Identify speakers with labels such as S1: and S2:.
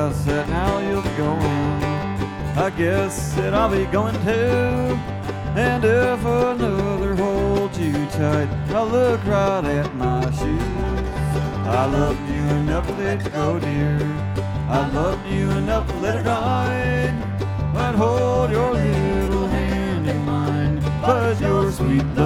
S1: guess that now you'll be going. I guess that I'll be going too. And if another holds you tight, I'll look right at my shoes. I loved you enough to let you go, dear. I loved you enough to let it ride. I'd hold your little hand in mine, but your sweet